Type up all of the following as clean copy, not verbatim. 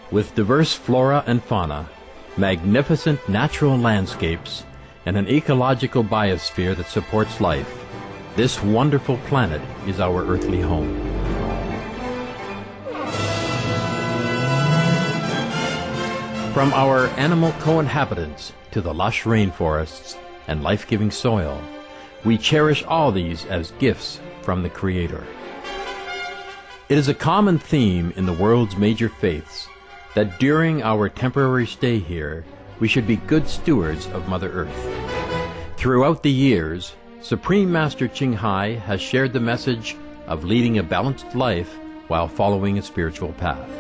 With diverse flora and fauna, magnificent natural landscapes, and an ecological biosphere that supports life, this wonderful planet is our earthly home. From our animal co-inhabitants to the lush rainforests and life-giving soil, we cherish all these as gifts from the Creator. It is a common theme in the world's major faiths that during our temporary stay here, we should be good stewards of Mother Earth. Throughout the years, Supreme Master Ching Hai has shared the message of leading a balanced life while following a spiritual path.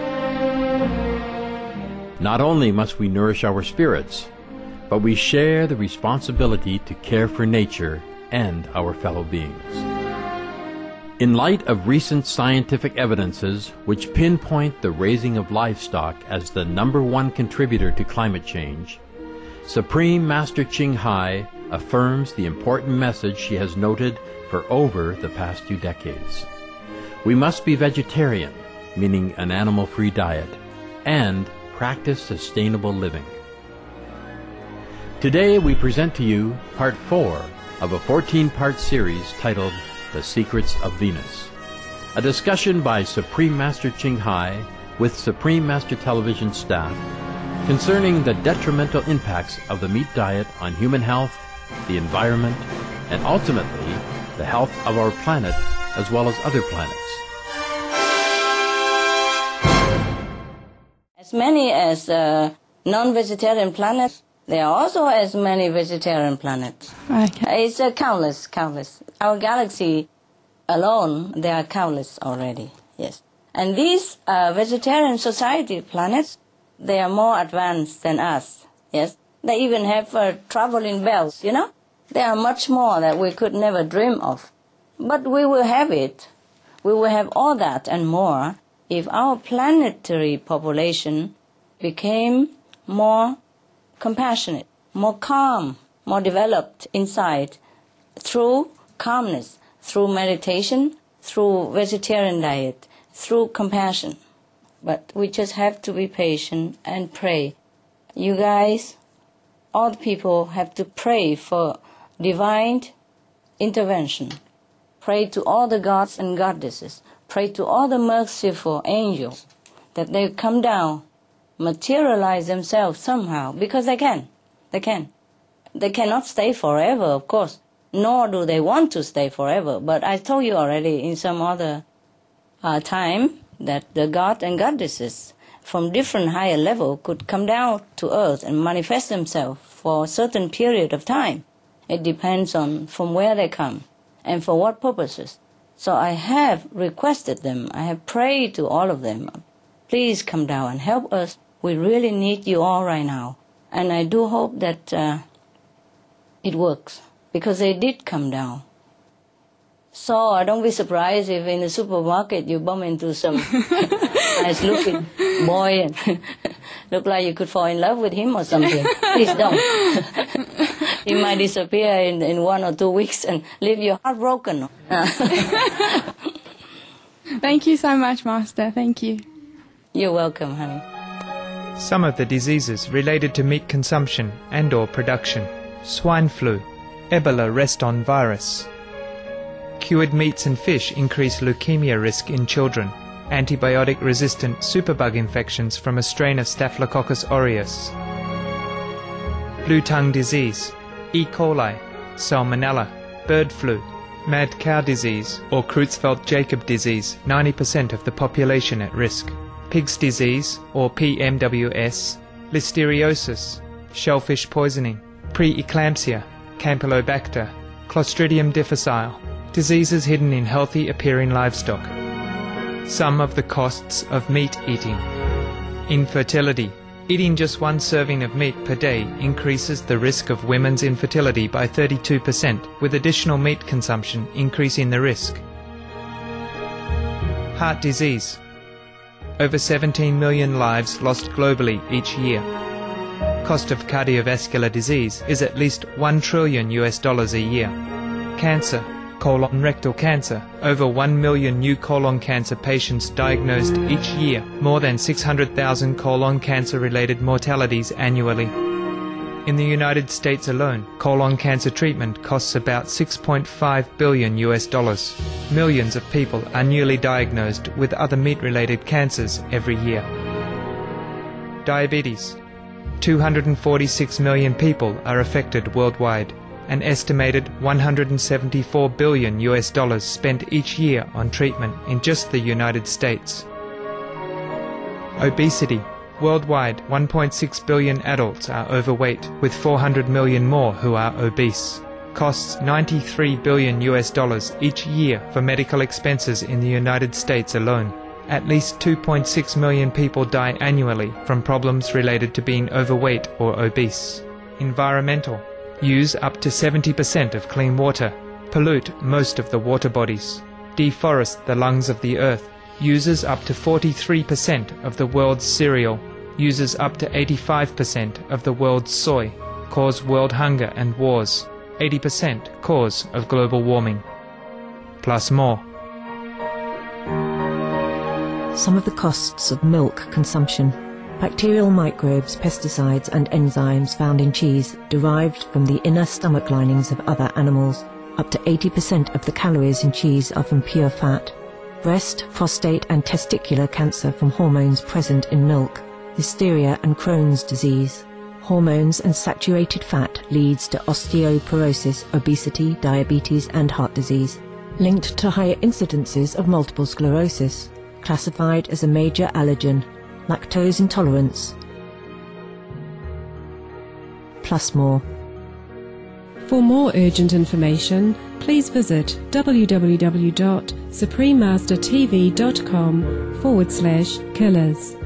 Not only must we nourish our spirits, but we share the responsibility to care for nature and our fellow beings. In light of recent scientific evidences which pinpoint the raising of livestock as the #1 contributor to climate change, Supreme Master Ching Hai affirms the important message she has noted for over the past 2 decades. We must be vegetarian, meaning an animal-free diet, and practice sustainable living. Today we present to you Part 4 of a 14-part series titled The Secrets of Venus, a discussion by Supreme Master Ching Hai with Supreme Master Television staff concerning the detrimental impacts of the meat diet on human health, the environment, and ultimately the health of our planet as well as other planets. As many as non-vegetarian planets, there are also as many vegetarian planets. Okay. It's countless. Our galaxy alone, there are countless already, yes. And these vegetarian society planets, they are more advanced than us, yes. They even have traveling bells, you know. There are much more that we could never dream of. But we will have it. We will have all that and more if our planetary population became more compassionate, more calm, more developed inside through calmness, through meditation, through vegetarian diet, through compassion. But we just have to be patient and pray. You guys, all the people have to pray for divine intervention. Pray to all the gods and goddesses. Pray to all the merciful angels that they come down, materialize themselves somehow, because they can. They can. They cannot stay forever, of course, nor do they want to stay forever. But I told you already in some other time that the gods and goddesses from different higher level could come down to earth and manifest themselves for a certain period of time. It depends on from where they come and for what purposes. So I have requested them, I have prayed to all of them, please come down and help us. We really need you all right now. And I do hope that it works, because they did come down. So don't be surprised if in the supermarket you bump into some nice-looking boy and look like you could fall in love with him or something. Please don't. He might disappear in 1 or 2 weeks and leave you heartbroken. Thank you so much, Master. Thank you. You're welcome, honey. Some of the diseases related to meat consumption and/or production: swine flu, Ebola reston virus. Cured meats and fish increase leukemia risk in children. Antibiotic-resistant superbug infections from a strain of Staphylococcus aureus. Blue tongue disease, E. coli, Salmonella, bird flu, mad cow disease or Creutzfeldt-Jakob disease, 90% of the population at risk. Pig's disease or PMWS, listeriosis, shellfish poisoning, preeclampsia, Campylobacter, Clostridium difficile, diseases hidden in healthy appearing livestock. Some of the costs of meat eating. Infertility. Eating just 1 serving of meat per day increases the risk of women's infertility by 32%, with additional meat consumption increasing the risk. Heart disease. Over 17 million lives lost globally each year. Cost of cardiovascular disease is at least $1 trillion a year. Cancer. Colon rectal cancer. Over 1 million new colon cancer patients diagnosed each year. More than 600,000 colon cancer-related mortalities annually. In the United States alone, colon cancer treatment costs about $6.5 billion. Millions of people are newly diagnosed with other meat-related cancers every year. Diabetes. 246 million people are affected worldwide. An estimated $174 billion spent each year on treatment in just the United States. Obesity. Worldwide, 1.6 billion adults are overweight, with 400 million more who are obese. Costs $93 billion each year for medical expenses in the United States alone. At least 2.6 million people die annually from problems related to being overweight or obese. Environmental. Use up to 70% of clean water. Pollute most of the water bodies. Deforest the lungs of the earth. Uses up to 43% of the world's cereal. Uses up to 85% of the world's soy. Cause world hunger and wars. 80% cause of global warming. Plus more. Some of the costs of milk consumption. Bacterial microbes, pesticides and enzymes found in cheese derived from the inner stomach linings of other animals. Up to 80% of the calories in cheese are from pure fat. Breast, prostate and testicular cancer from hormones present in milk. Hysteria and Crohn's disease. Hormones and saturated fat leads to osteoporosis, obesity, diabetes and heart disease. Linked to higher incidences of multiple sclerosis. Classified as a major allergen. Lactose intolerance. Plus more. For more urgent information, please visit www.suprememastertv.com/killers.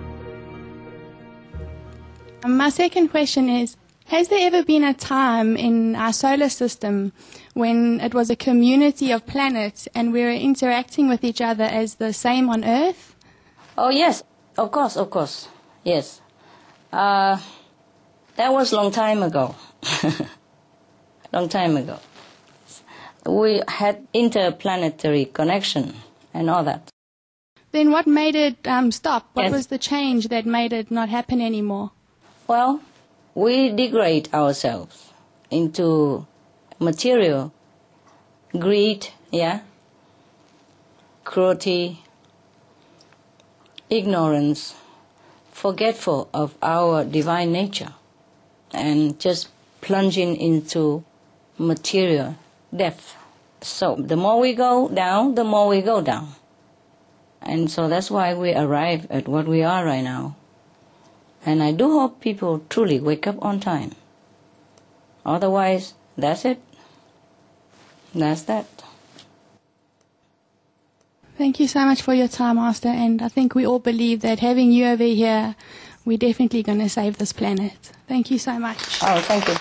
My second question is, has there ever been a time in our solar system when it was a community of planets and we were interacting with each other as the same on Earth? Oh, yes. Of course. Yes. That was long time ago. Long time ago. We had interplanetary connection and all that. Then what made it stop? What Yes. was the change that made it not happen anymore? Well, we degrade ourselves into material, greed, cruelty, ignorance, forgetful of our divine nature, and just plunging into material depth. So the more we go down, the more we go down. And so that's why we arrive at what we are right now. And I do hope people truly wake up on time. Otherwise, that's it. That's that. Thank you so much for your time, Master, and I think we all believe that having you over here, we're definitely going to save this planet. Thank you so much. Oh, thank you.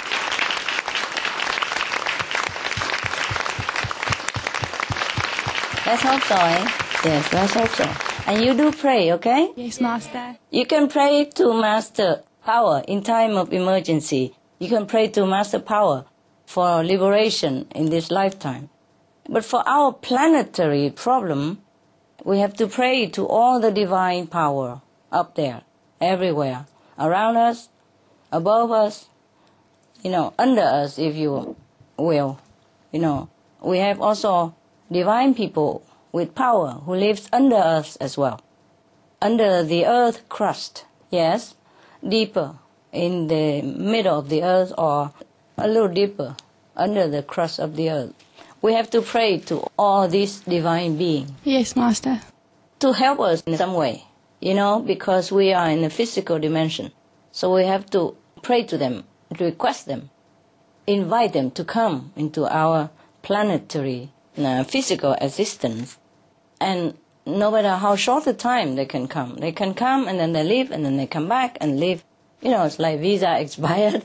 Let's hope so, eh? Yes, let's hope so. And you do pray, okay? Yes, Master. You can pray to Master Power in time of emergency. You can pray to Master Power for liberation in this lifetime. But for our planetary problem, we have to pray to all the divine power up there, everywhere, around us, above us, under us, if you will. We have also divine people with power who lives under us as well, under the earth crust, yes, deeper in the middle of the earth or a little deeper under the crust of the earth. We have to pray to all these divine beings. Yes, Master. To help us in some way, because we are in a physical dimension. So we have to pray to them, request them, invite them to come into our planetary physical existence. And no matter how short the time they can come and then they leave and then they come back and leave. It's like visa expired.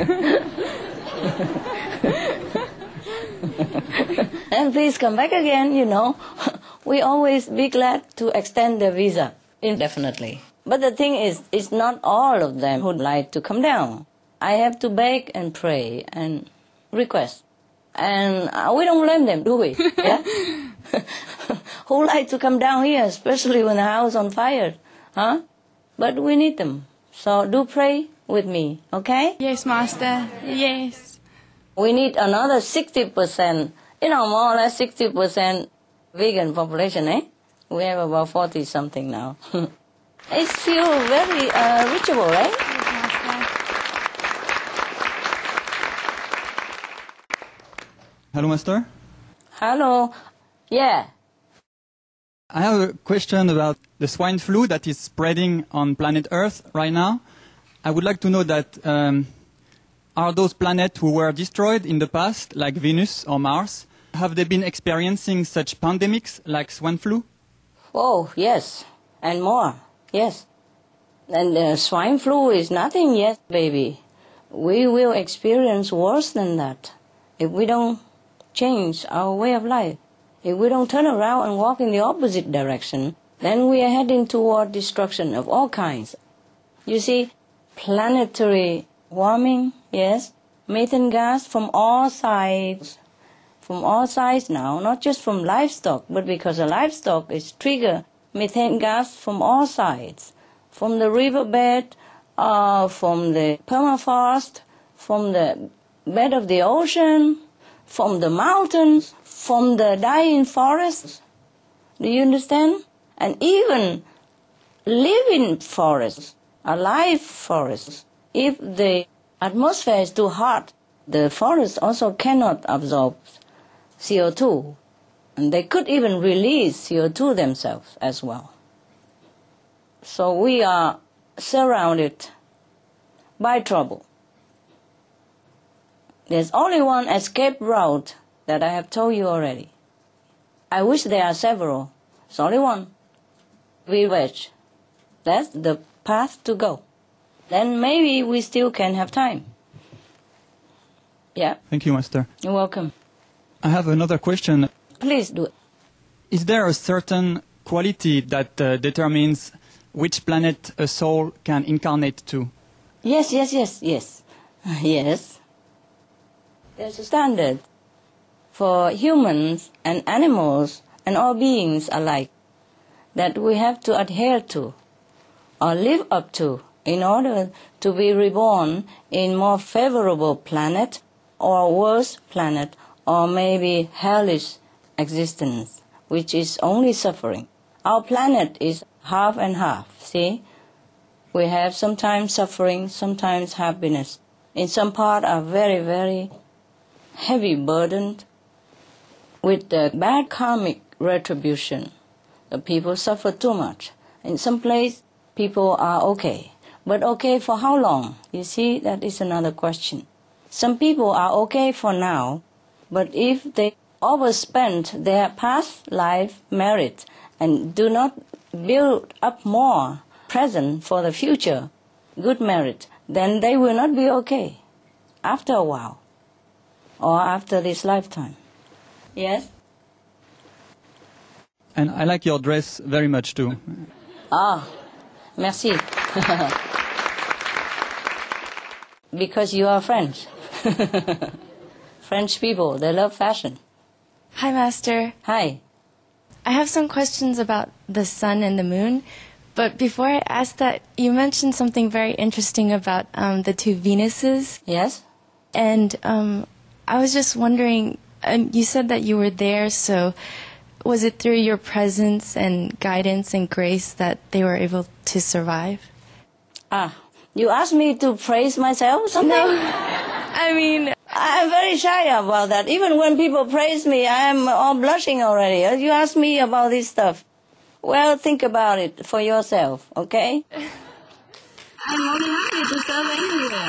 And please come back again, We always be glad to extend their visa indefinitely. But the thing is, it's not all of them who'd like to come down. I have to beg and pray and request. And we don't blame them, do we? Yeah? Who like to come down here, especially when the house on fire? Huh? But we need them. So do pray with me, okay? Yes, Master. Yes. We need another 60%, more or less 60% vegan population, eh? We have about 40-something now. It feels very reachable, right? Yes, Master. Hello, Master. Hello. Yeah. I have a question about the swine flu that is spreading on planet Earth right now. I would like to know that are those planets who were destroyed in the past, like Venus or Mars, have they been experiencing such pandemics like swine flu? Oh, yes. And more. Yes. And swine flu is nothing yet, baby. We will experience worse than that if we don't change our way of life. If we don't turn around and walk in the opposite direction, then we are heading toward destruction of all kinds. You see, planetary warming, yes, methane gas from all sides now, not just from livestock, but because the livestock is trigger methane gas from all sides, from the riverbed, from the permafrost, from the bed of the ocean, from the mountains, from the dying forests. Do you understand? And even living forests, alive forests, if the atmosphere is too hot, the forests also cannot absorb CO2. And they could even release CO2 themselves as well. So we are surrounded by trouble. There's only one escape route that I have told you already. I wish there are several. It's only one. We wedge. That's the path to go. Then maybe we still can have time. Yeah. Thank you, Master. You're welcome. I have another question. Please do it. Is there a certain quality that determines which planet a soul can incarnate to? Yes. Yes. There's a standard for humans and animals and all beings alike that we have to adhere to or live up to in order to be reborn in more favorable planet or worse planet or maybe hellish existence, which is only suffering. Our planet is half and half, see? We have sometimes suffering, sometimes happiness. In some part are very, very heavy burdened with the bad karmic retribution. The people suffer too much. In some place, people are okay. But okay for how long? You see, that is another question. Some people are okay for now, but if they overspend their past life merit and do not build up more present for the future good merit, then they will not be okay after a while or after this lifetime. Yes? And I like your dress very much too. Ah, merci. Because you are French. French people, they love fashion. Hi, Master. Hi. I have some questions about the sun and the moon. But before I ask that, you mentioned something very interesting about the two Venuses. Yes? And I was just wondering, you said that you were there, so was it through your presence and guidance and grace that they were able to survive? Ah, you asked me to praise myself or something? No, I mean, I'm very shy about that. Even when people praise me, I am all blushing already. You ask me about this stuff. Well, think about it for yourself, okay? I'm more than happy to serve anywhere.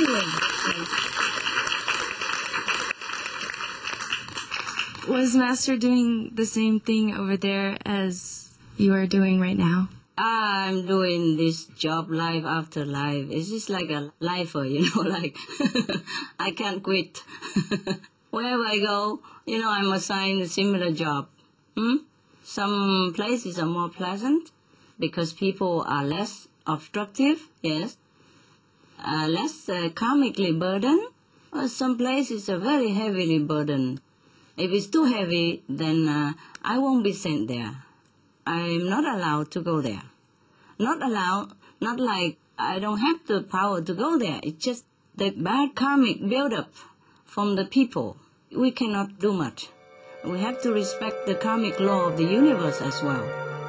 was Master doing the same thing over there as you are doing right now? I'm doing this job life after life. It's just like a lifer, like I can't quit. Wherever I go, I'm assigned a similar job. Some places are more pleasant because people are less obstructive, yes, less karmically burdened. Some places are very heavily burdened. If it's too heavy, then I won't be sent there. I'm not allowed to go there. Not allowed, not like I don't have the power to go there. It's just the bad karmic build-up from the people. We cannot do much. We have to respect the karmic law of the universe as well.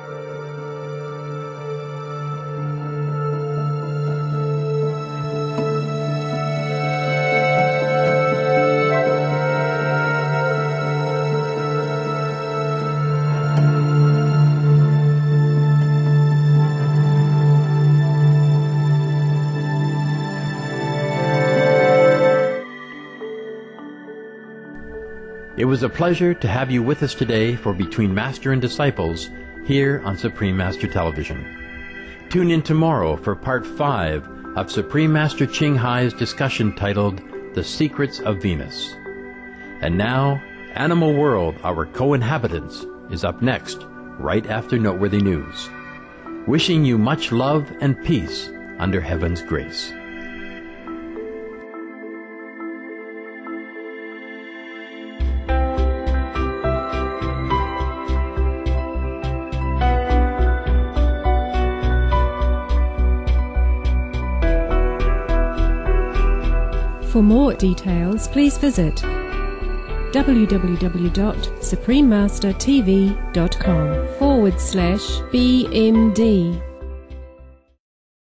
It was a pleasure to have you with us today for Between Master and Disciples here on Supreme Master Television. Tune in tomorrow for Part 5 of Supreme Master Ching Hai's discussion titled The Secrets of Venus. And now, Animal World, Our Co-Inhabitants, is up next, right after Noteworthy News. Wishing you much love and peace under Heaven's grace. For more details, please visit www.suprememastertv.com/BMD